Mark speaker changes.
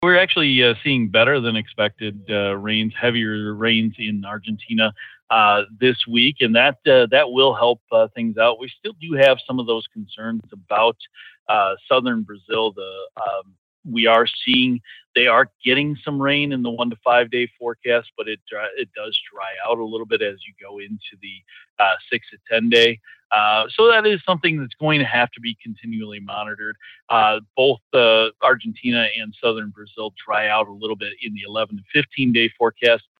Speaker 1: We're actually seeing better than expected rains, heavier rains in Argentina this week, and that will help things out. We still do have some of those concerns about southern Brazil. We are seeing they are getting some rain in the 1 to 5 day forecast, but it does dry out a little bit as you go into the 6 to 10 day. So that is something that's going to have to be continually monitored. Both Argentina and southern Brazil dry out a little bit in the 11 to 15 day forecast.